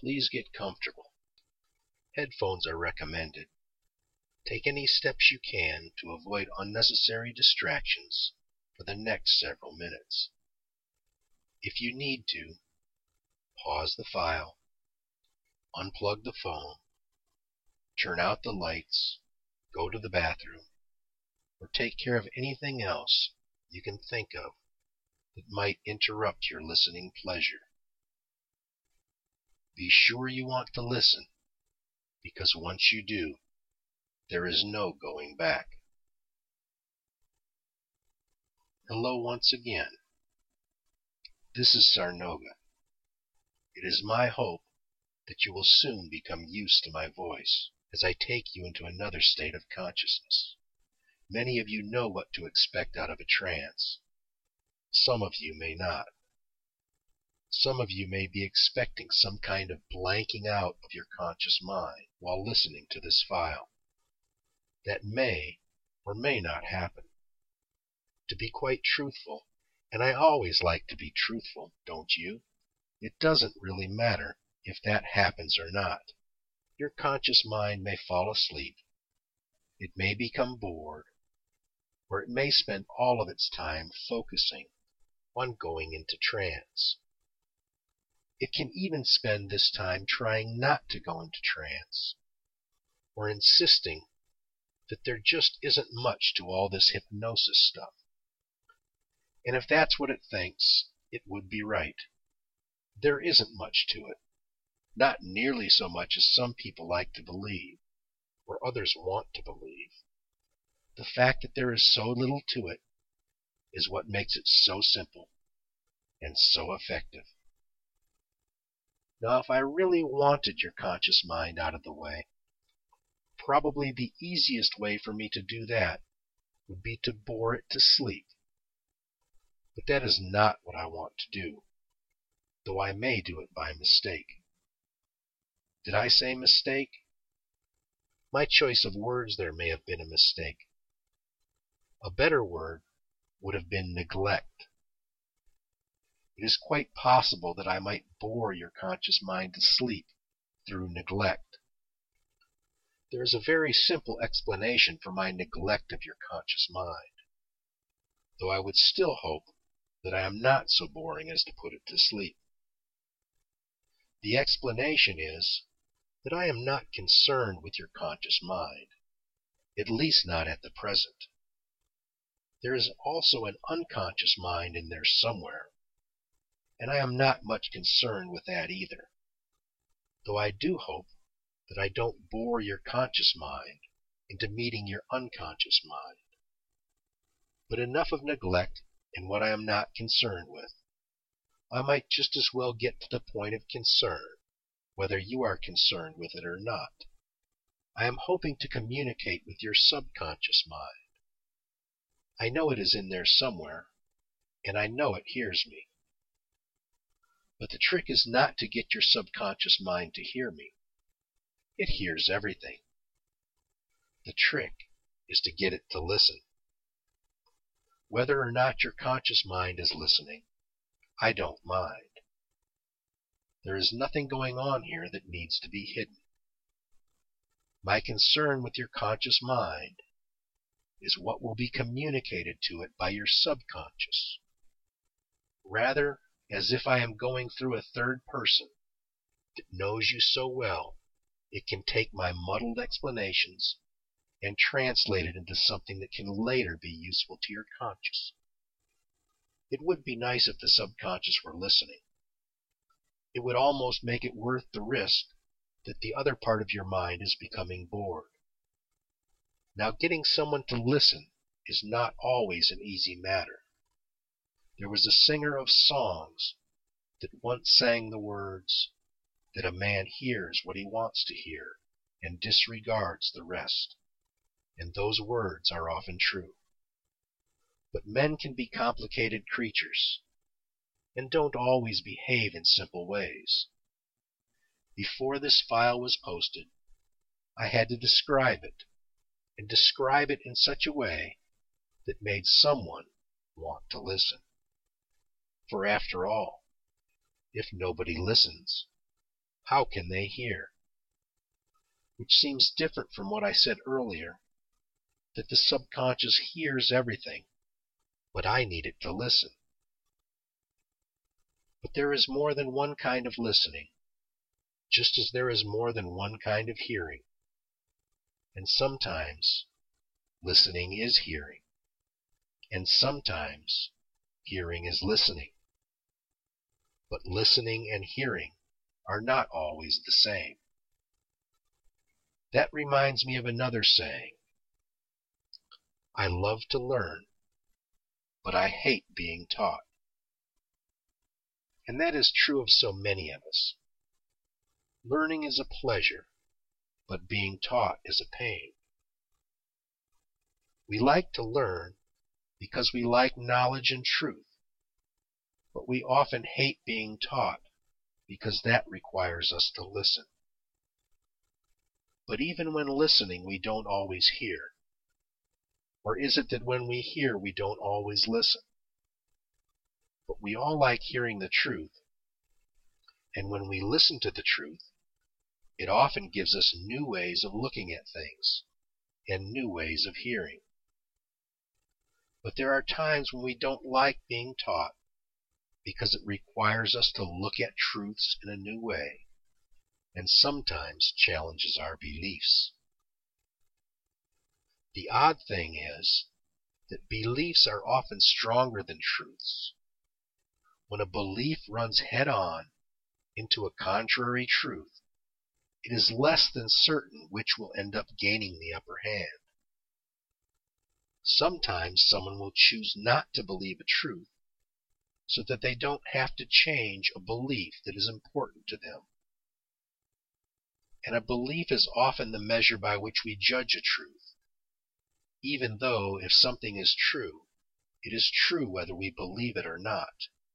Please get comfortable. Headphones are recommended. Take any steps you can to avoid unnecessary distractions for the next several minutes. If you need to, pause the file, unplug the phone, turn out the lights, go to the bathroom, or take care of anything else you can think of that might interrupt your listening pleasure. Be sure you want to listen, because once you do, there is no going back. Hello once again. This is Sarnoga. It is my hope that you will soon become used to my voice as I take you into another state of consciousness. Many of you know what to expect out of a trance. Some of you may not. Some of you may be expecting some kind of blanking out of your conscious mind while listening to this file. That may or may not happen. To be quite truthful, and I always like to be truthful, don't you? It doesn't really matter if that happens or not. Your conscious mind may fall asleep. It may become bored, or it may spend all of its time focusing on going into trance. It can even spend this time trying not to go into trance, or insisting that there just isn't much to all this hypnosis stuff. And if that's what it thinks, it would be right. There isn't much to it. Not nearly so much as some people like to believe, or others want to believe. The fact that there is so little to it is what makes it so simple and so effective. Now, if I really wanted your conscious mind out of the way, probably the easiest way for me to do that would be to bore it to sleep. But that is not what I want to do, though I may do it by mistake. Did I say mistake? My choice of words there may have been a mistake. A better word would have been neglect. It is quite possible that I might bore your conscious mind to sleep through neglect. There is a very simple explanation for my neglect of your conscious mind, though I would still hope that I am not so boring as to put it to sleep. The explanation is that I am not concerned with your conscious mind, at least not at the present. There is also an unconscious mind in there somewhere, and I am not much concerned with that either, though I do hope that I don't bore your conscious mind into meeting your unconscious mind. But enough of neglect and what I am not concerned with. I might just as well get to the point of concern, whether you are concerned with it or not. I am hoping to communicate with your subconscious mind. I know it is in there somewhere, and I know it hears me. But the trick is not to get your subconscious mind to hear me. It hears everything. The trick is to get it to listen. Whether or not your conscious mind is listening, I don't mind. There is nothing going on here that needs to be hidden. My concern with your conscious mind is what will be communicated to it by your subconscious, rather as if I am going through a third person that knows you so well it can take my muddled explanations and translate it into something that can later be useful to your conscious. It would be nice if the subconscious were listening. It would almost make it worth the risk that the other part of your mind is becoming bored. Now, getting someone to listen is not always an easy matter. There was a singer of songs that once sang the words that a man hears what he wants to hear and disregards the rest. And those words are often true. But men can be complicated creatures, and don't always behave in simple ways. Before this file was posted, I had to describe it, and describe it in such a way that made someone want to listen. For after all, if nobody listens, how can they hear? Which seems different from what I said earlier, that the subconscious hears everything, but I need it to listen. But there is more than one kind of listening, just as there is more than one kind of hearing. And sometimes listening is hearing, and sometimes hearing is listening. But listening and hearing are not always the same. That reminds me of another saying. I love to learn, but I hate being taught. And that is true of so many of us. Learning is a pleasure, but being taught is a pain. We like to learn because we like knowledge and truth, but we often hate being taught because that requires us to listen. But even when listening, we don't always hear. Or is it that when we hear, we don't always listen? But we all like hearing the truth, and when we listen to the truth, it often gives us new ways of looking at things and new ways of hearing. But there are times when we don't like being taught because it requires us to look at truths in a new way, and sometimes challenges our beliefs. The odd thing is that beliefs are often stronger than truths. When a belief runs head-on into a contrary truth, it is less than certain which will end up gaining the upper hand. Sometimes someone will choose not to believe a truth so that they don't have to change a belief that is important to them. And a belief is often the measure by which we judge a truth, even though if something is true, it is true whether we believe it or not.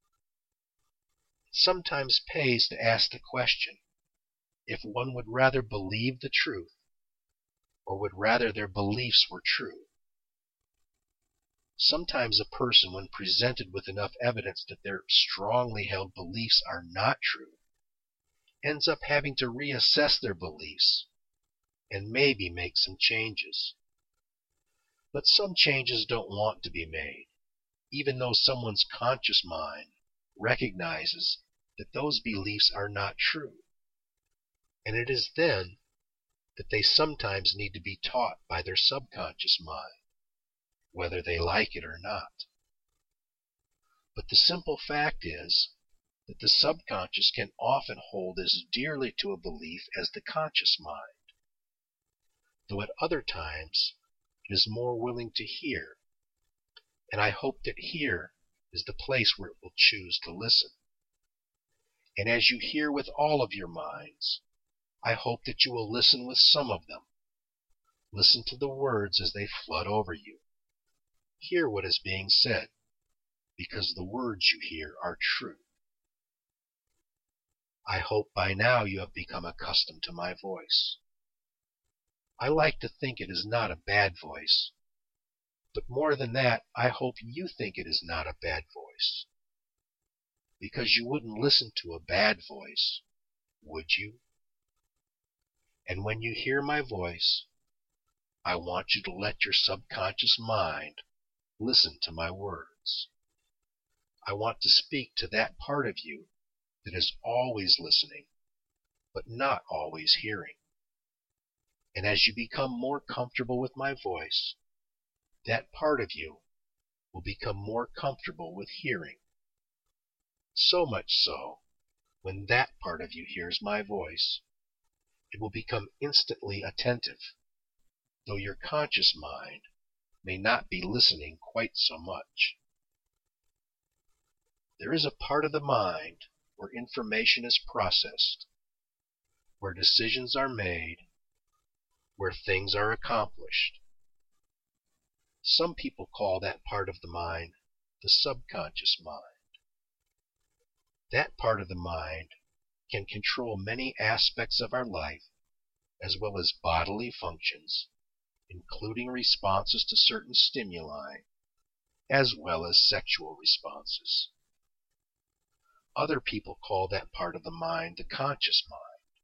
It sometimes pays to ask the question if one would rather believe the truth or would rather their beliefs were true. Sometimes a person, when presented with enough evidence that their strongly held beliefs are not true, ends up having to reassess their beliefs and maybe make some changes. But some changes don't want to be made, even though someone's conscious mind recognizes that those beliefs are not true. And it is then that they sometimes need to be taught by their subconscious mind, whether they like it or not. But the simple fact is that the subconscious can often hold as dearly to a belief as the conscious mind, though at other times it is more willing to hear, and I hope that here is the place where it will choose to listen. And as you hear with all of your minds, I hope that you will listen with some of them. Listen to the words as they flood over you. Hear what is being said, because the words you hear are true. I hope by now you have become accustomed to my voice. I like to think it is not a bad voice, but more than that, I hope you think it is not a bad voice. Because you wouldn't listen to a bad voice, would you? And when you hear my voice, I want you to let your subconscious mind listen to my words. I want to speak to that part of you that is always listening, but not always hearing. And as you become more comfortable with my voice, that part of you will become more comfortable with hearing. So much so, when that part of you hears my voice, it will become instantly attentive, though your conscious mind may not be listening quite so much. There is a part of the mind where information is processed, where decisions are made, where things are accomplished. Some people call that part of the mind the subconscious mind. That part of the mind can control many aspects of our life, as well as bodily functions, including responses to certain stimuli, as well as sexual responses. Other people call that part of the mind the conscious mind.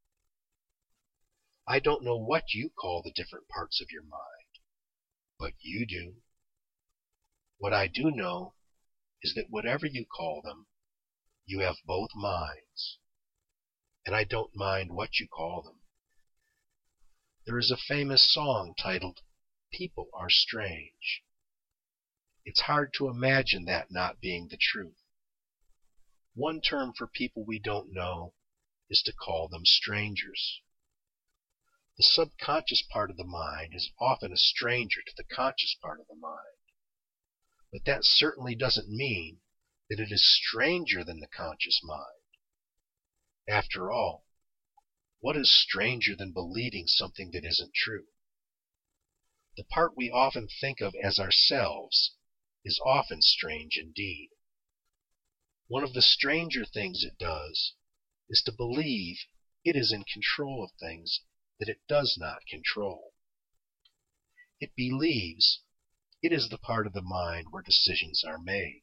I don't know what you call the different parts of your mind, but you do. What I do know is that whatever you call them, you have both minds, and I don't mind what you call them. There is a famous song titled, "People Are Strange." It's hard to imagine that not being the truth. One term for people we don't know is to call them strangers. The subconscious part of the mind is often a stranger to the conscious part of the mind. But that certainly doesn't mean that it is stranger than the conscious mind. After all, what is stranger than believing something that isn't true? The part we often think of as ourselves is often strange indeed. One of the stranger things it does is to believe it is in control of things that it does not control. It believes it is the part of the mind where decisions are made.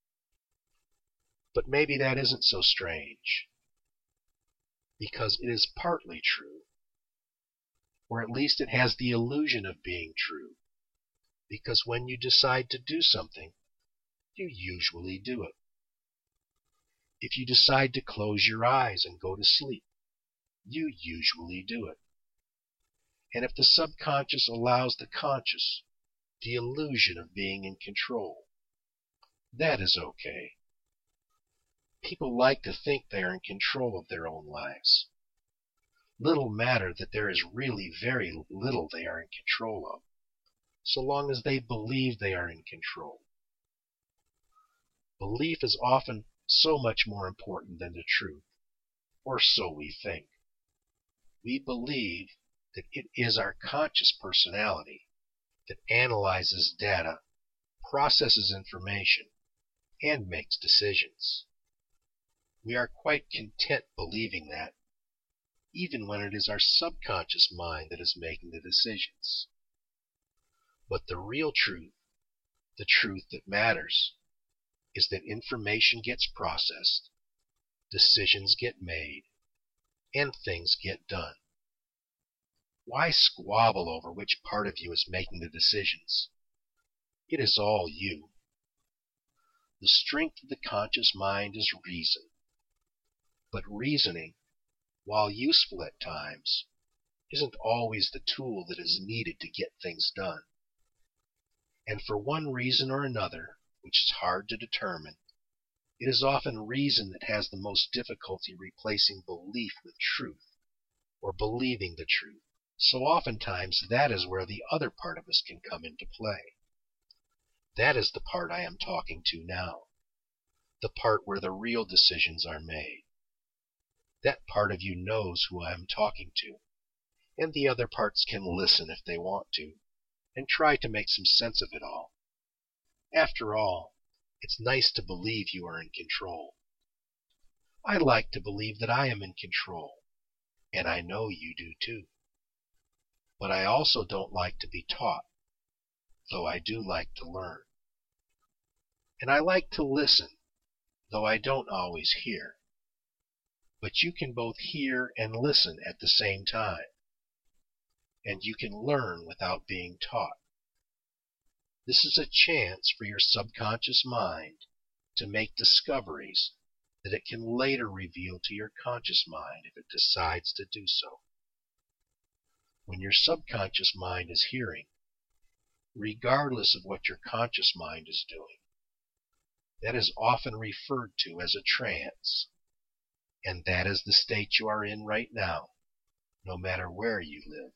But maybe that isn't so strange, because it is partly true, or at least it has the illusion of being true, because when you decide to do something, you usually do it. If you decide to close your eyes and go to sleep, you usually do it. And if the subconscious allows the conscious the illusion of being in control, that is okay. People like to think they are in control of their own lives. Little matter that there is really very little they are in control of, so long as they believe they are in control. Belief is often so much more important than the truth, or so we think. We believe that it is our conscious personality that analyzes data, processes information, and makes decisions. We are quite content believing that, even when it is our subconscious mind that is making the decisions. But the real truth, the truth that matters, is that information gets processed, decisions get made, and things get done. Why squabble over which part of you is making the decisions? It is all you. The strength of the conscious mind is reason. But reasoning, while useful at times, isn't always the tool that is needed to get things done. And for one reason or another, which is hard to determine, it is often reason that has the most difficulty replacing belief with truth, or believing the truth. So oftentimes that is where the other part of us can come into play. That is the part I am talking to now, the part where the real decisions are made. That part of you knows who I am talking to, and the other parts can listen if they want to, and try to make some sense of it all. After all, it's nice to believe you are in control. I like to believe that I am in control, and I know you do too. But I also don't like to be taught, though I do like to learn. And I like to listen, though I don't always hear. But you can both hear and listen at the same time, and you can learn without being taught. This is a chance for your subconscious mind to make discoveries that it can later reveal to your conscious mind if it decides to do so. When your subconscious mind is hearing, regardless of what your conscious mind is doing, that is often referred to as a trance, and that is the state you are in right now, no matter where you live.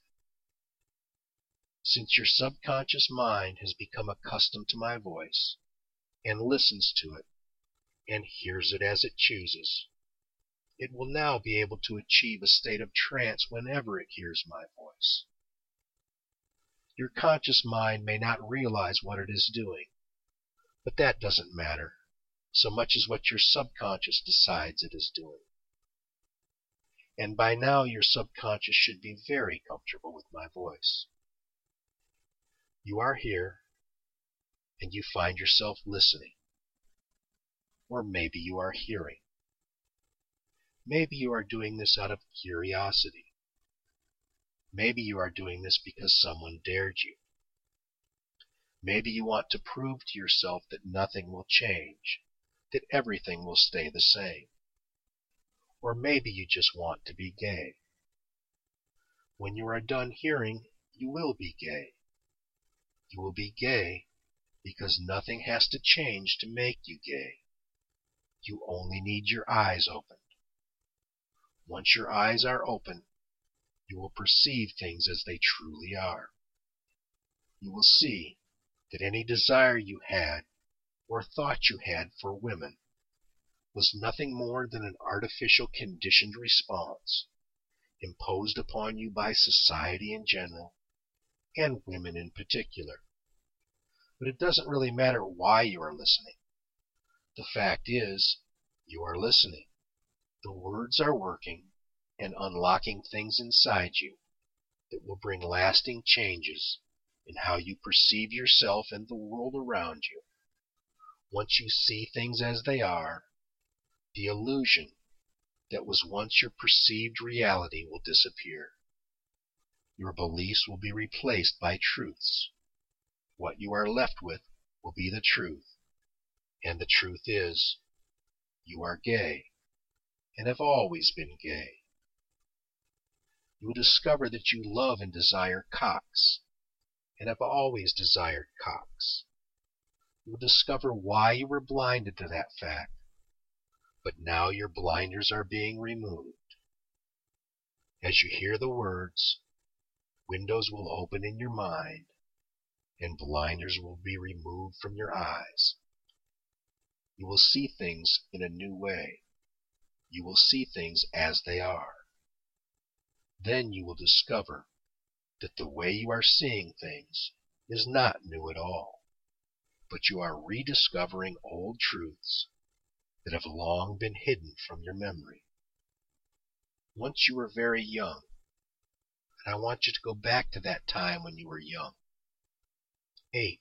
Since your subconscious mind has become accustomed to my voice, and listens to it, and hears it as it chooses, it will now be able to achieve a state of trance whenever it hears my voice. Your conscious mind may not realize what it is doing, but that doesn't matter, so much as what your subconscious decides it is doing. And by now your subconscious should be very comfortable with my voice. You are here, and you find yourself listening. Or maybe you are hearing. Maybe you are doing this out of curiosity. Maybe you are doing this because someone dared you. Maybe you want to prove to yourself that nothing will change, that everything will stay the same. Or maybe you just want to be gay. When you are done hearing, you will be gay. You will be gay because nothing has to change to make you gay. You only need your eyes opened. Once your eyes are open, you will perceive things as they truly are. You will see that any desire you had or thought you had for women was nothing more than an artificial conditioned response imposed upon you by society in general and women in particular. But it doesn't really matter why you are listening. The fact is, you are listening. The words are working and unlocking things inside you that will bring lasting changes in how you perceive yourself and the world around you. Once you see things as they are, the illusion that was once your perceived reality will disappear. Your beliefs will be replaced by truths. What you are left with will be the truth. And the truth is, you are gay, and have always been gay. You will discover that you love and desire cocks, and have always desired cocks. You will discover why you were blinded to that fact, but now your blinders are being removed. As you hear the words, windows will open in your mind, and blinders will be removed from your eyes. You will see things in a new way. You will see things as they are. Then you will discover that the way you are seeing things is not new at all, but you are rediscovering old truths that have long been hidden from your memory. Once you were very young, and I want you to go back to that time when you were young. 8,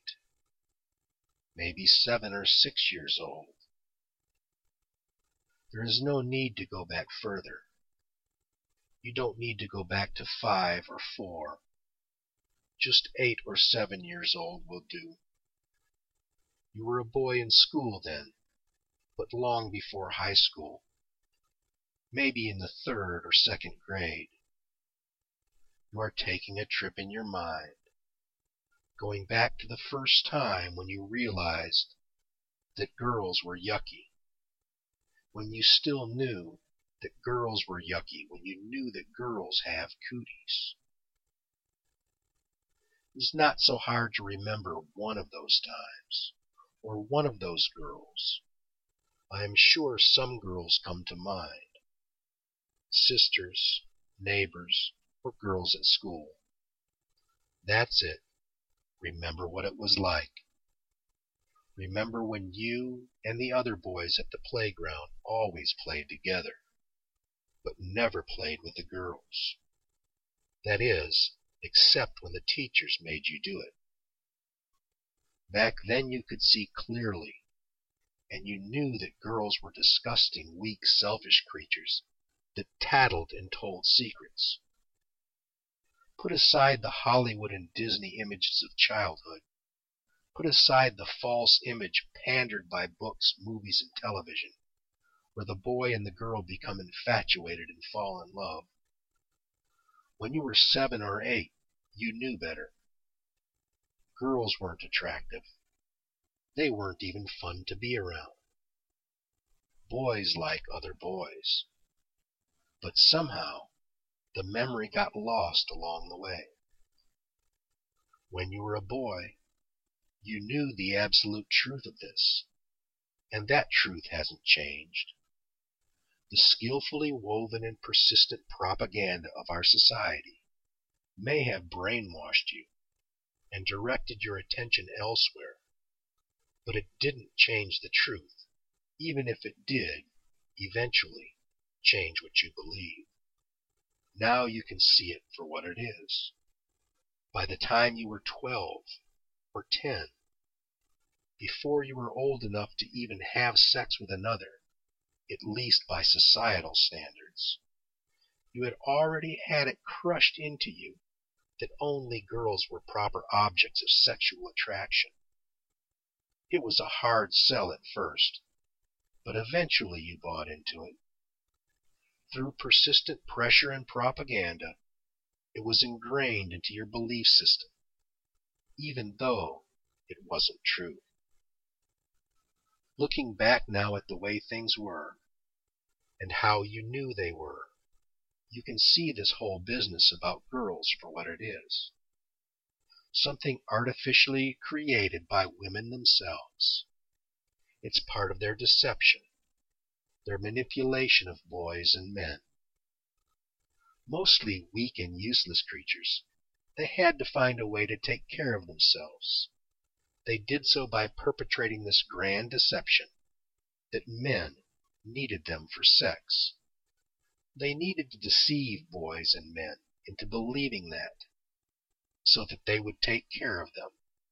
maybe 7 or 6 years old. There is no need to go back further. You don't need to go back to 5 or 4. Just 8 or 7 years old will do. You were a boy in school then, but long before high school. Maybe in the 3rd or 2nd grade. You are taking a trip in your mind, going back to the first time when you realized that girls were yucky, when you still knew that girls were yucky, when you knew that girls have cooties. It's not so hard to remember one of those times, or one of those girls. I am sure some girls come to mind. Sisters, neighbors, or girls at school. That's it. Remember what it was like. Remember when you and the other boys at the playground always played together, but never played with the girls. That is, except when the teachers made you do it. Back then you could see clearly, and you knew that girls were disgusting, weak, selfish creatures that tattled and told secrets. Put aside the Hollywood and Disney images of childhood. Put aside the false image pandered by books, movies, and television, where the boy and the girl become infatuated and fall in love. When you were 7 or 8, you knew better. Girls weren't attractive. They weren't even fun to be around. Boys like other boys. But somehow, the memory got lost along the way. When you were a boy, you knew the absolute truth of this, and that truth hasn't changed. The skillfully woven and persistent propaganda of our society may have brainwashed you and directed your attention elsewhere, but it didn't change the truth, even if it did eventually change what you believe. Now you can see it for what it is. By the time you were 12 or 10, before you were old enough to even have sex with another, at least by societal standards, You had already had it crushed into you that only girls were proper objects of sexual attraction. It was a hard sell at first, but eventually you bought into it. Through persistent pressure and propaganda, it was ingrained into your belief system, even though it wasn't true. Looking back now at the way things were, and how you knew they were, you can see this whole business about girls for what it is. Something artificially created by women themselves. It's part of their deception, their manipulation of boys and men. Mostly weak and useless creatures, they had to find a way to take care of themselves. They did so by perpetrating this grand deception that men needed them for sex. They needed to deceive boys and men into believing that, so that they would take care of them.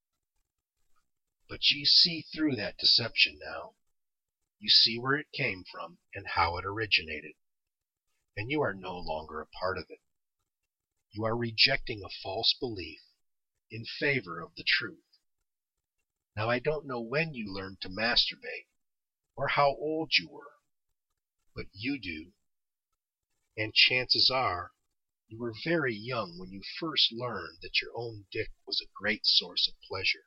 But you see through that deception now. You see where it came from and how it originated, and you are no longer a part of it. You are rejecting a false belief in favor of the truth. Now, I don't know when you learned to masturbate or how old you were, but you do, and chances are you were very young when you first learned that your own dick was a great source of pleasure.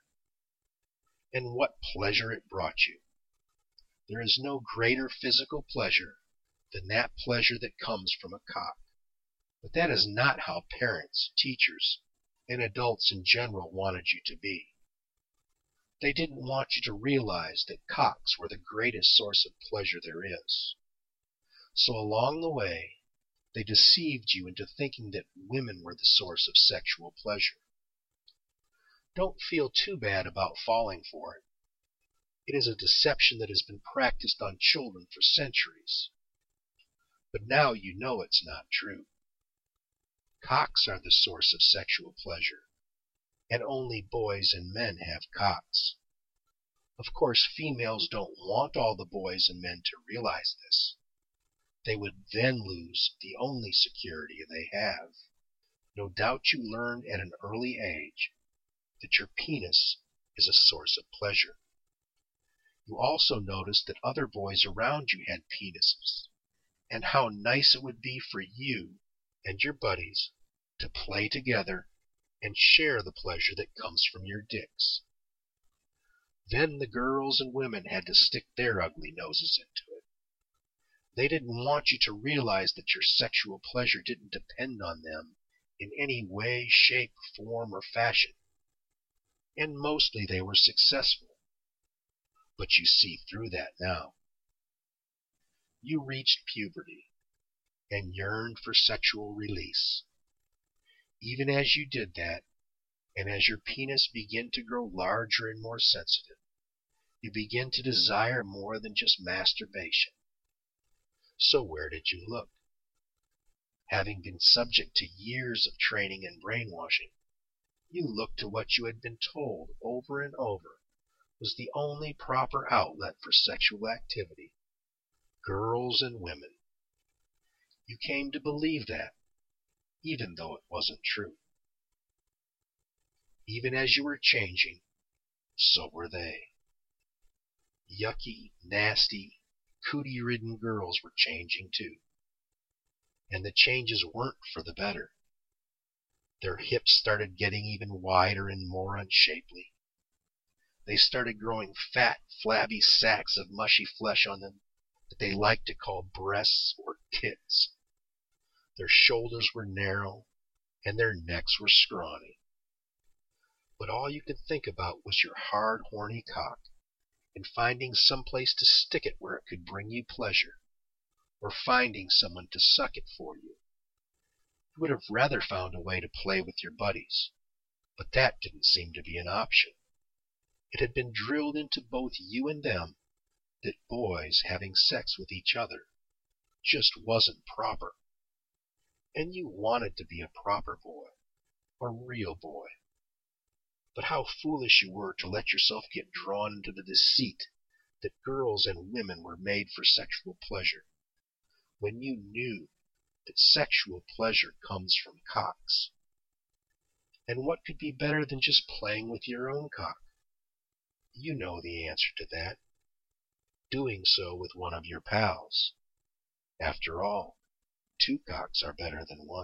And what pleasure it brought you! There is no greater physical pleasure than that pleasure that comes from a cock. But that is not how parents, teachers, and adults in general wanted you to be. They didn't want you to realize that cocks were the greatest source of pleasure there is. So along the way, they deceived you into thinking that women were the source of sexual pleasure. Don't feel too bad about falling for it. It is a deception that has been practiced on children for centuries. But now you know it's not true. Cocks are the source of sexual pleasure, and only boys and men have cocks. Of course, females don't want all the boys and men to realize this. They would then lose the only security they have. No doubt you learned at an early age that your penis is a source of pleasure. You also noticed that other boys around you had penises, and how nice it would be for you and your buddies to play together and share the pleasure that comes from your dicks. Then the girls and women had to stick their ugly noses into it. They didn't want you to realize that your sexual pleasure didn't depend on them in any way, shape, form, or fashion. And mostly they were successful. But you see through that now. You reached puberty and yearned for sexual release. Even as you did that, and as your penis began to grow larger and more sensitive, you begin to desire more than just masturbation. So where did you look? Having been subject to years of training and brainwashing, you looked to what you had been told over and over was the only proper outlet for sexual activity: girls and women. You came to believe that, even though it wasn't true. Even as you were changing, so were they. Yucky, nasty, cootie-ridden girls were changing too. And the changes weren't for the better. Their hips started getting even wider and more unshapely. They started growing fat, flabby sacks of mushy flesh on them that they liked to call breasts or tits. Their shoulders were narrow, and their necks were scrawny. But all you could think about was your hard, horny cock, and finding some place to stick it where it could bring you pleasure, or finding someone to suck it for you. You would have rather found a way to play with your buddies, but that didn't seem to be an option. It had been drilled into both you and them that boys having sex with each other just wasn't proper. And you wanted to be a proper boy, a real boy. But how foolish you were to let yourself get drawn into the deceit that girls and women were made for sexual pleasure, when you knew that sexual pleasure comes from cocks. And what could be better than just playing with your own cock? You know the answer to that. Doing so with one of your pals. After all, 2 cocks are better than 1.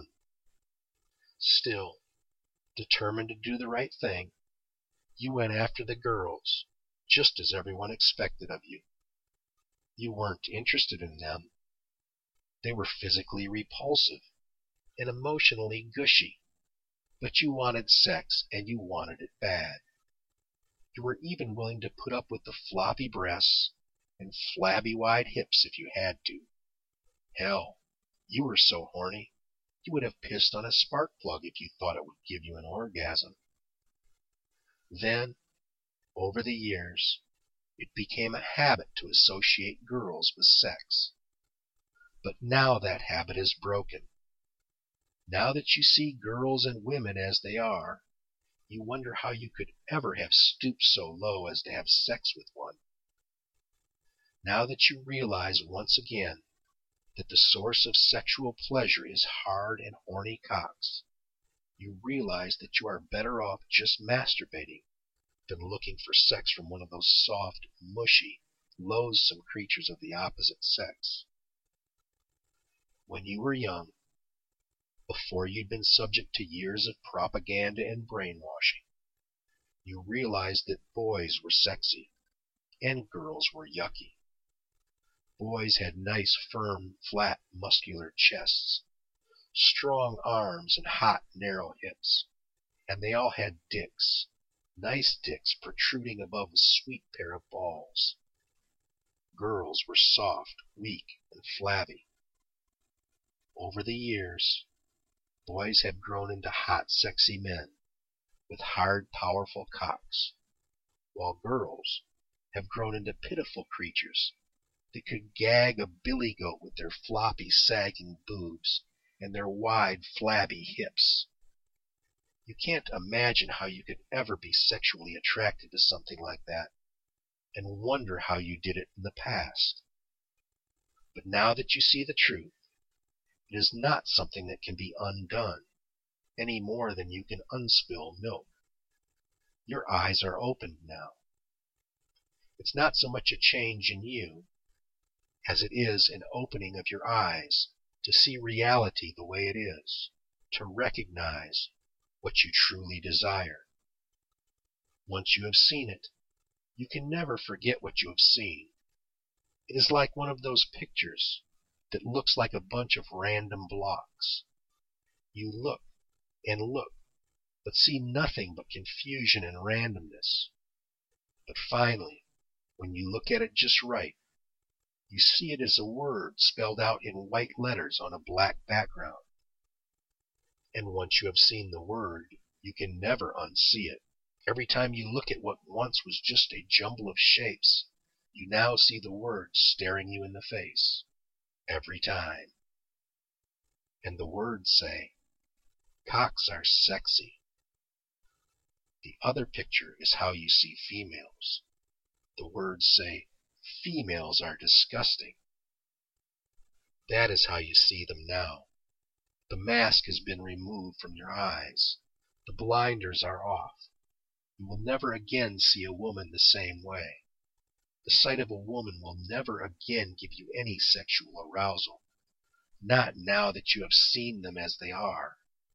Still, determined to do the right thing, you went after the girls, just as everyone expected of you. You weren't interested in them. They were physically repulsive and emotionally gushy, but you wanted sex, and you wanted it bad. You were even willing to put up with the floppy breasts and flabby wide hips if you had to. Hell, you were so horny, you would have pissed on a spark plug if you thought it would give you an orgasm. Then, over the years, it became a habit to associate girls with sex. But now that habit is broken. Now that you see girls and women as they are, you wonder how you could ever have stooped so low as to have sex with one. Now that you realize once again that the source of sexual pleasure is hard and horny cocks, you realize that you are better off just masturbating than looking for sex from one of those soft, mushy, loathsome creatures of the opposite sex. When you were young, before you'd been subject to years of propaganda and brainwashing, you realized that boys were sexy and girls were yucky. Boys had nice, firm, flat, muscular chests, strong arms, and hot, narrow hips, and they all had dicks, nice dicks protruding above a sweet pair of balls. Girls were soft, weak, and flabby. Over the years, boys have grown into hot, sexy men with hard, powerful cocks, while girls have grown into pitiful creatures that could gag a billy goat with their floppy, sagging boobs and their wide, flabby hips. You can't imagine how you could ever be sexually attracted to something like that, and wonder how you did it in the past. But now that you see the truth, it is not something that can be undone, any more than you can unspill milk. Your eyes are opened now. It's not so much a change in you as it is an opening of your eyes to see reality the way it is, to recognize what you truly desire. Once you have seen it, you can never forget what you have seen. It is like one of those pictures that looks like a bunch of random blocks. You look and look, but see nothing but confusion and randomness. But finally, when you look at it just right, you see it as a word spelled out in white letters on a black background. And once you have seen the word, you can never unsee it. Every time you look at what once was just a jumble of shapes, you now see the word staring you in the face. Every time. And the words say, cocks are sexy. The other picture is how you see females. The words say, females are disgusting. That is how you see them now. The mask has been removed from your eyes. The blinders are off. You will never again see a woman the same way. The sight of a woman will never again give you any sexual arousal. Not now that you have seen them as they are.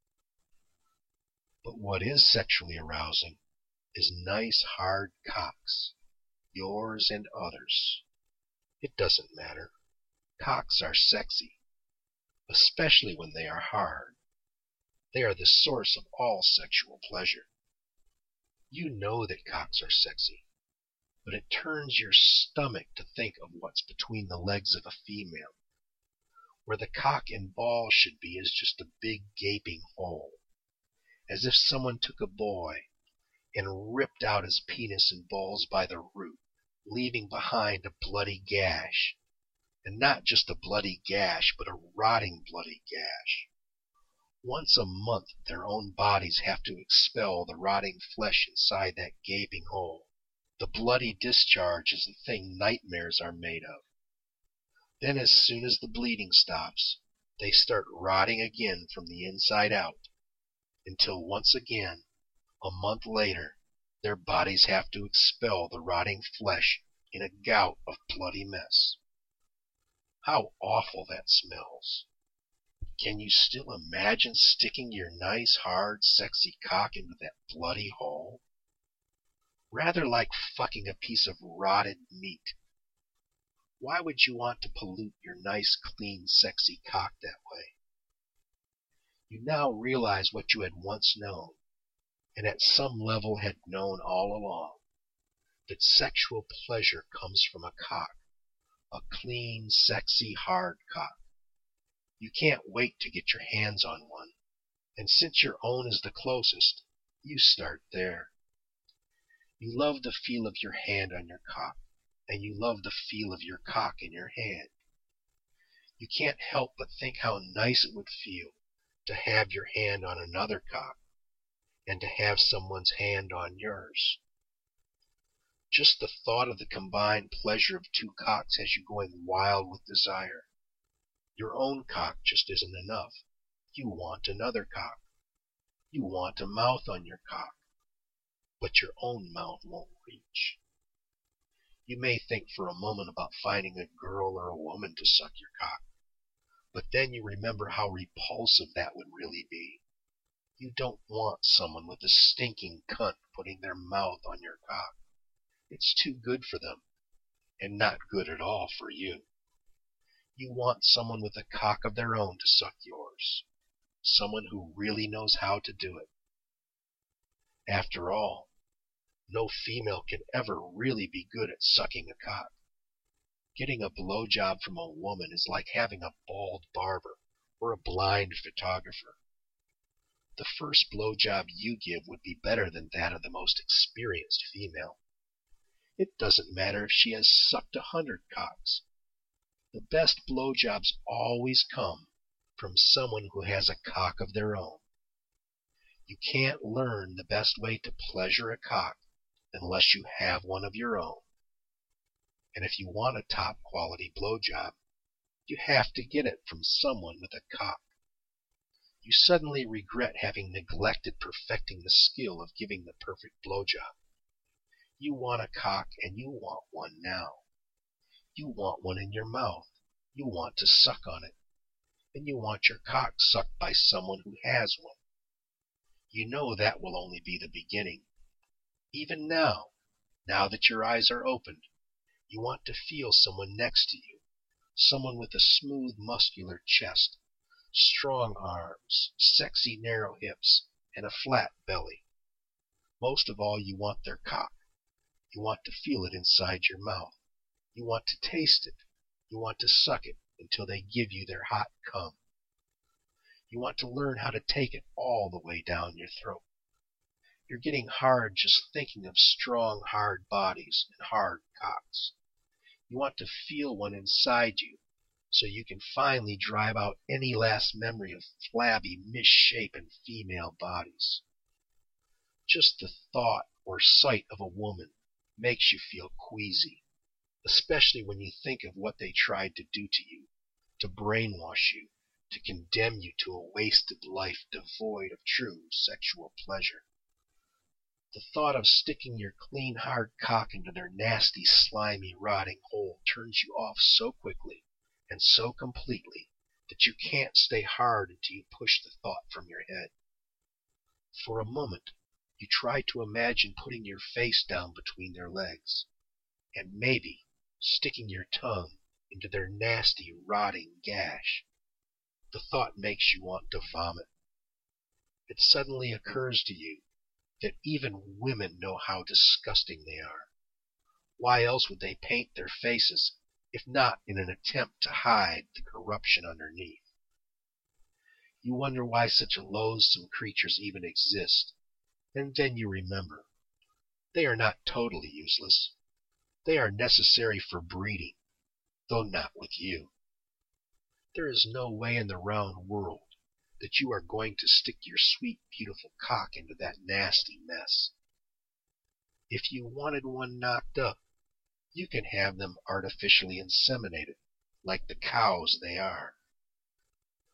But what is sexually arousing is nice hard cocks, yours and others. It doesn't matter. Cocks are sexy, especially when they are hard. They are the source of all sexual pleasure. You know that cocks are sexy, but it turns your stomach to think of what's between the legs of a female. Where the cock and ball should be is just a big gaping hole, as if someone took a boy and ripped out his penis and balls by the root, leaving behind a bloody gash. And not just a bloody gash, but a rotting bloody gash. Once a month their own bodies have to expel the rotting flesh inside that gaping hole. The bloody discharge is the thing nightmares are made of. Then as soon as the bleeding stops, They start rotting again from the inside out, until once again, a month later, their bodies have to expel the rotting flesh in a gout of bloody mess. How awful that smells. Can you still imagine sticking your nice, hard, sexy cock into that bloody hole? Rather like fucking a piece of rotted meat. Why would you want to pollute your nice, clean, sexy cock that way? You now realize what you had once known, and at some level had known all along, that sexual pleasure comes from a cock, a clean, sexy, hard cock. You can't wait to get your hands on one, and since your own is the closest, you start there. You love the feel of your hand on your cock, and you love the feel of your cock in your hand. You can't help but think how nice it would feel to have your hand on another cock, and to have someone's hand on yours. Just the thought of the combined pleasure of two cocks has you going wild with desire. Your own cock just isn't enough. You want another cock. You want a mouth on your cock, but your own mouth won't reach. You may think for a moment about finding a girl or a woman to suck your cock, but then you remember how repulsive that would really be. You don't want someone with a stinking cunt putting their mouth on your cock. It's too good for them, and not good at all for you. You want someone with a cock of their own to suck yours. Someone who really knows how to do it. After all, no female can ever really be good at sucking a cock. Getting a blowjob from a woman is like having a bald barber or a blind photographer. The first blowjob you give would be better than that of the most experienced female. It doesn't matter if she has sucked 100 cocks. The best blowjobs always come from someone who has a cock of their own. You can't learn the best way to pleasure a cock unless you have one of your own. And if you want a top quality blowjob, you have to get it from someone with a cock. You suddenly regret having neglected perfecting the skill of giving the perfect blowjob. You want a cock, and you want one now. You want one in your mouth. You want to suck on it. And you want your cock sucked by someone who has one. You know that will only be the beginning. Even now that your eyes are opened, you want to feel someone next to you, someone with a smooth, muscular chest, strong arms, sexy, narrow hips, and a flat belly. Most of all, you want their cock. You want to feel it inside your mouth. You want to taste it. You want to suck it until they give you their hot cum. You want to learn how to take it all the way down your throat. You're getting hard just thinking of strong, hard bodies and hard cocks. You want to feel one inside you, so you can finally drive out any last memory of flabby, misshapen female bodies. Just the thought or sight of a woman makes you feel queasy, especially when you think of what they tried to do to you, to brainwash you, to condemn you to a wasted life devoid of true sexual pleasure. The thought of sticking your clean, hard cock into their nasty, slimy, rotting hole turns you off so quickly and so completely that you can't stay hard until you push the thought from your head. For a moment, you try to imagine putting your face down between their legs, and maybe sticking your tongue into their nasty, rotting gash. The thought makes you want to vomit. It suddenly occurs to you that even women know how disgusting they are. Why else would they paint their faces, if not in an attempt to hide the corruption underneath? You wonder why such loathsome creatures even exist, and then you remember. They are not totally useless. They are necessary for breeding, though not with you. There is no way in the round world that you are going to stick your sweet, beautiful cock into that nasty mess. If you wanted one knocked up, you can have them artificially inseminated, like the cows they are.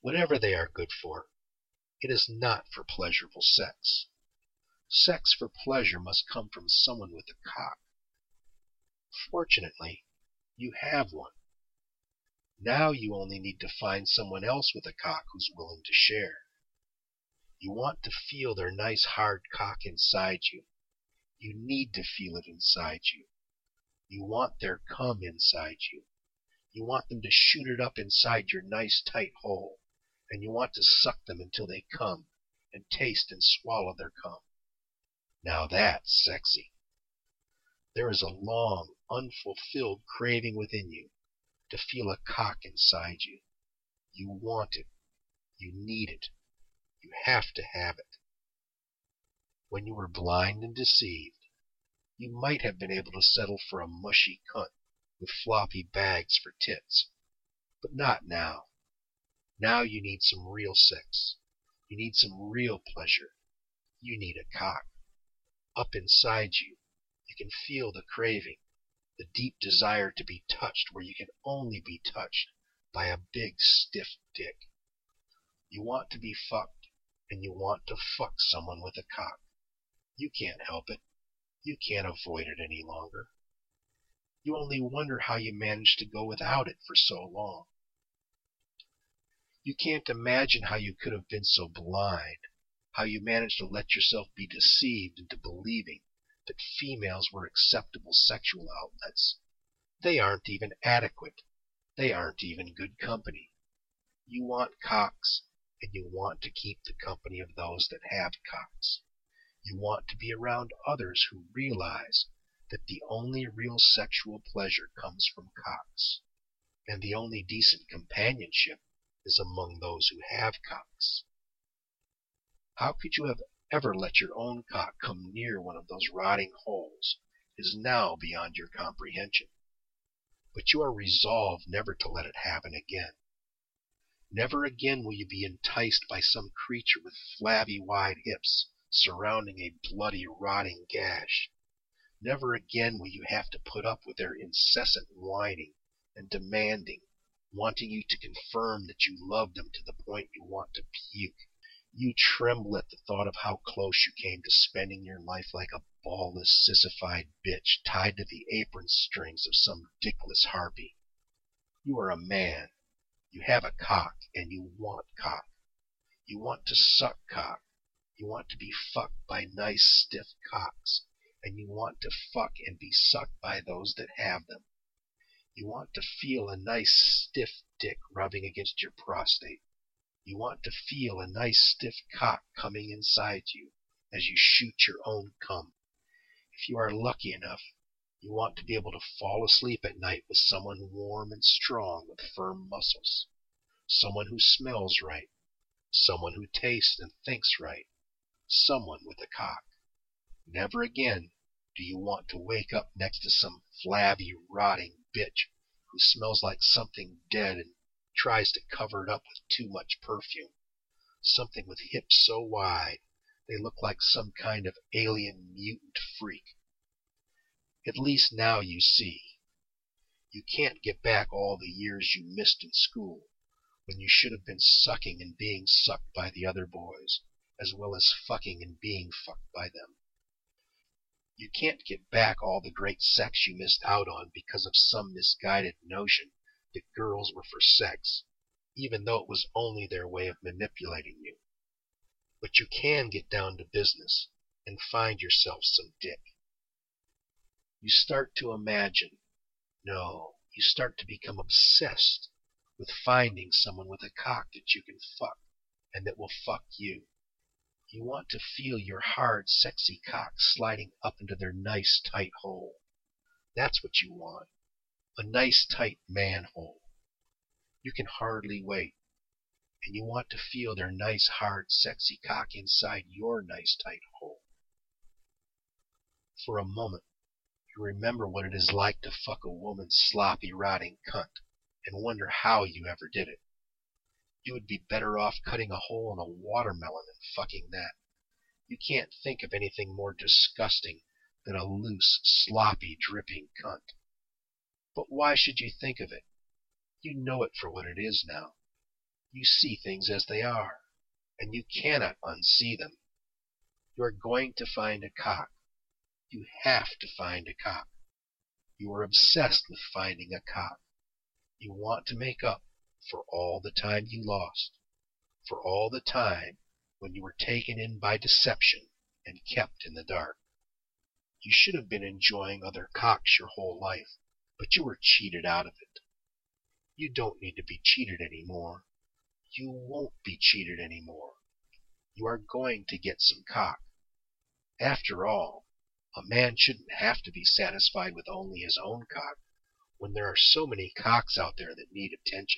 Whatever they are good for, it is not for pleasurable sex. Sex for pleasure must come from someone with a cock. Fortunately, you have one. Now you only need to find someone else with a cock who's willing to share. You want to feel their nice hard cock inside you. You need to feel it inside you. You want their cum inside you. You want them to shoot it up inside your nice tight hole, and you want to suck them until they come, and taste and swallow their cum. Now that's sexy. There is a long, unfulfilled craving within you to feel a cock inside you. You want it. You need it. You have to have it. When you were blind and deceived, you might have been able to settle for a mushy cunt with floppy bags for tits. But not now. Now you need some real sex. You need some real pleasure. You need a cock. Up inside you, you can feel the craving, the deep desire to be touched where you can only be touched by a big stiff dick. You want to be fucked, and you want to fuck someone with a cock. You can't help it. You can't avoid it any longer. You only wonder how you managed to go without it for so long. You can't imagine how you could have been so blind, how you managed to let yourself be deceived into believing that females were acceptable sexual outlets. They aren't even adequate. They aren't even good company. You want cocks, and you want to keep the company of those that have cocks. You want to be around others who realize that the only real sexual pleasure comes from cocks, and the only decent companionship is among those who have cocks. How could you have ever let your own cock come near one of those rotting holes is now beyond your comprehension. But you are resolved never to let it happen again. Never again will you be enticed by some creature with flabby wide hips surrounding a bloody rotting gash. Never again will you have to put up with their incessant whining and demanding, wanting you to confirm that you love them to the point you want to puke. You tremble at the thought of how close you came to spending your life like a ballless, sissified bitch tied to the apron strings of some dickless harpy. You are a man. You have a cock, and you want cock. You want to suck cock. You want to be fucked by nice, stiff cocks, and you want to fuck and be sucked by those that have them. You want to feel a nice, stiff dick rubbing against your prostate. You want to feel a nice, stiff cock coming inside you as you shoot your own cum. If you are lucky enough, you want to be able to fall asleep at night with someone warm and strong with firm muscles, someone who smells right, someone who tastes and thinks right, someone with a cock. Never again do you want to wake up next to some flabby, rotting bitch who smells like something dead and tries to cover it up with too much perfume. Something with hips so wide they look like some kind of alien mutant freak. At least now you see. You can't get back all the years you missed in school, when you should have been sucking and being sucked by the other boys, as well as fucking and being fucked by them. You can't get back all the great sex you missed out on because of some misguided notion that girls were for sex, even though it was only their way of manipulating you. But you can get down to business and find yourself some dick. You start to imagine, no, you start to become obsessed with finding someone with a cock that you can fuck and that will fuck you. You want to feel your hard, sexy cock sliding up into their nice, tight hole. That's what you want. A nice, tight manhole. You can hardly wait. And you want to feel their nice, hard, sexy cock inside your nice, tight hole. For a moment, you remember what it is like to fuck a woman's sloppy, rotting cunt, and wonder how you ever did it. You would be better off cutting a hole in a watermelon than fucking that. You can't think of anything more disgusting than a loose, sloppy, dripping cunt. But why should you think of it? You know it for what it is now. You see things as they are, and you cannot unsee them. You are going to find a cock. You have to find a cock. You are obsessed with finding a cock. You want to make up for all the time you lost, for all the time when you were taken in by deception and kept in the dark. You should have been enjoying other cocks your whole life, but you were cheated out of it. You don't need to be cheated anymore. You won't be cheated anymore. You are going to get some cock. After all, a man shouldn't have to be satisfied with only his own cock when there are so many cocks out there that need attention.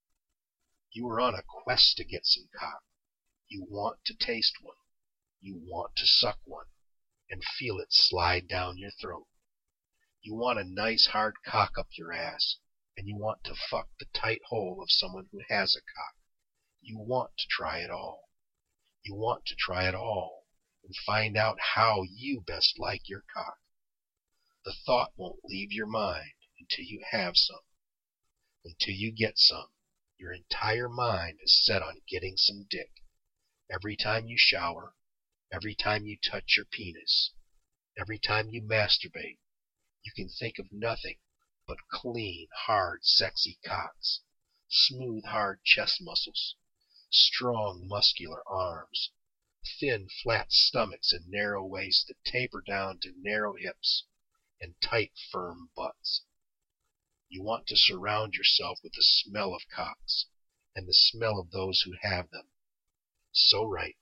You are on a quest to get some cock. You want to taste one. You want to suck one and feel it slide down your throat. You want a nice hard cock up your ass, and you want to fuck the tight hole of someone who has a cock. You want to try it all. You want to try it all and find out how you best like your cock. The thought won't leave your mind until you have some. Until you get some, your entire mind is set on getting some dick. Every time you shower, every time you touch your penis, every time you masturbate, you can think of nothing but clean, hard, sexy cocks, smooth, hard chest muscles, strong, muscular arms, thin, flat stomachs and narrow waists that taper down to narrow hips, and tight, firm butts. You want to surround yourself with the smell of cocks and the smell of those who have them. So right,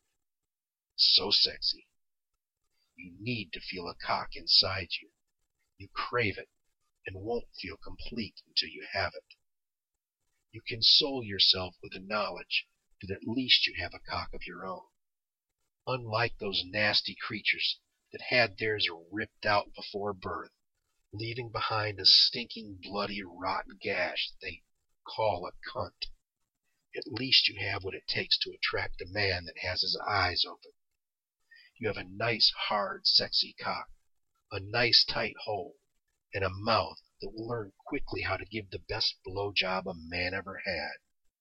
so sexy. You need to feel a cock inside you. You crave it and won't feel complete until you have it. You console yourself with the knowledge that at least you have a cock of your own. Unlike those nasty creatures that had theirs ripped out before birth, leaving behind a stinking, bloody, rotten gash that they call a cunt. At least you have what it takes to attract a man that has his eyes open. You have a nice, hard, sexy cock, a nice, tight hole, and a mouth that will learn quickly how to give the best blowjob a man ever had.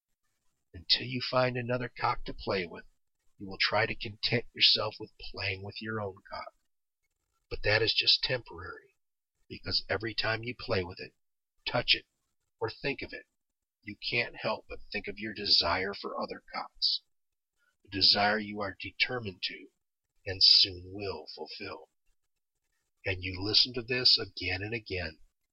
Until you find another cock to play with, you will try to content yourself with playing with your own cock. But that is just temporary, because every time you play with it, touch it, or think of it, you can't help but think of your desire for other cocks, a desire you are determined to, and soon will fulfill. And you listen to this again and again.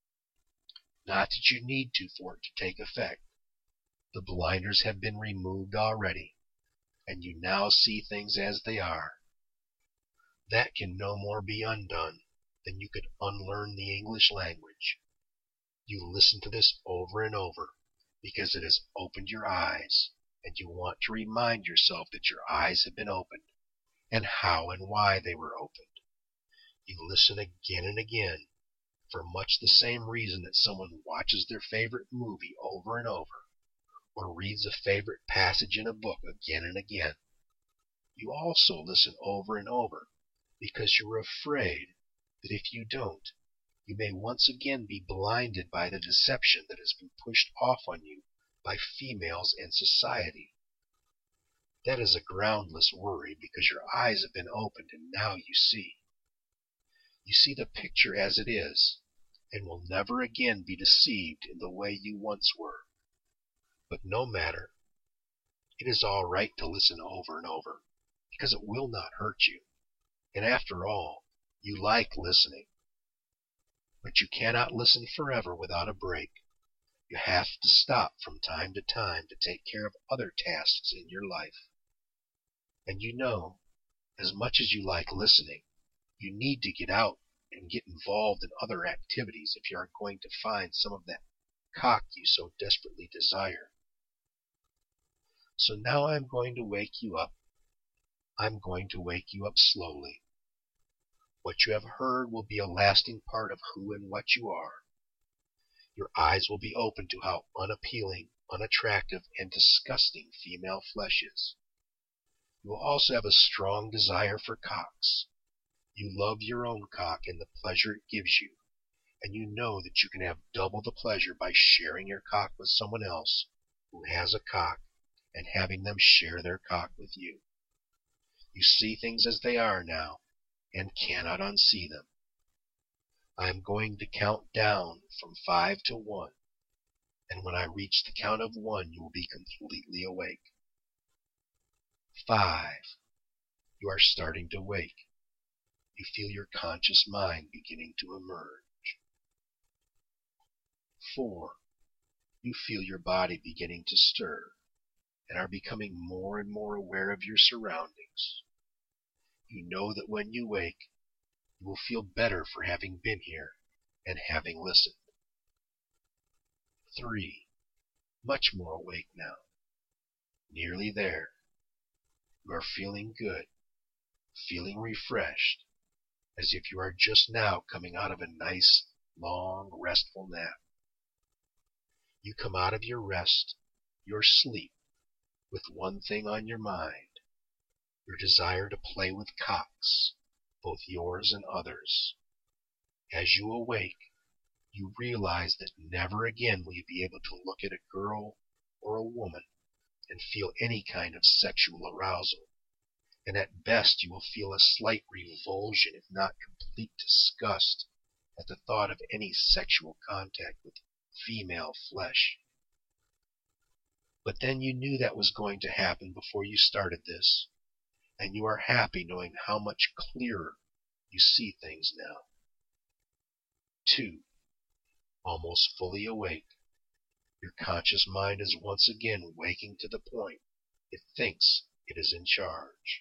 Not that you need to for it to take effect. The blinders have been removed already, and you now see things as they are. That can no more be undone than you could unlearn the English language. You listen to this over and over because it has opened your eyes, and you want to remind yourself that your eyes have been opened, and how and why they were opened. You listen again and again, for much the same reason that someone watches their favorite movie over and over, or reads a favorite passage in a book again and again. You also listen over and over because you are afraid that if you don't, you may once again be blinded by the deception that has been pushed off on you by females and society. That is a groundless worry because your eyes have been opened and now you see. You see the picture as it is and will never again be deceived in the way you once were. But no matter. It is all right to listen over and over because it will not hurt you. And after all, you like listening. But you cannot listen forever without a break. You have to stop from time to time to take care of other tasks in your life. And you know, as much as you like listening, you need to get out and get involved in other activities if you are going to find some of that cock you so desperately desire. So now I'm going to wake you up. I'm going to wake you up slowly. What you have heard will be a lasting part of who and what you are. Your eyes will be open to how unappealing, unattractive, and disgusting female flesh is. You will also have a strong desire for cocks. You love your own cock and the pleasure it gives you, and you know that you can have double the pleasure by sharing your cock with someone else who has a cock and having them share their cock with you. You see things as they are now, and cannot unsee them. I am going to count down from 5 to 1, and when I reach the count of 1, you will be completely awake. 5. You are starting to wake. You feel your conscious mind beginning to emerge. 4. You feel your body beginning to stir, and are becoming more and more aware of your surroundings. You know that when you wake, you will feel better for having been here and having listened. 3. Much more awake now. Nearly there. You are feeling good, feeling refreshed, as if you are just now coming out of a nice, long, restful nap. You come out of your rest, your sleep, with one thing on your mind, your desire to play with cocks, both yours and others. As you awake, you realize that never again will you be able to look at a girl or a woman and feel any kind of sexual arousal, and at best you will feel a slight revulsion, if not complete disgust, at the thought of any sexual contact with female flesh. But then you knew that was going to happen before you started this, and you are happy knowing how much clearer you see things now. 2. Almost fully awake, your conscious mind is once again waking to the point it thinks it is in charge.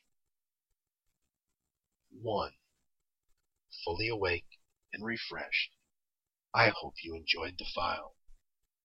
1. Fully awake and refreshed. I hope you enjoyed the file.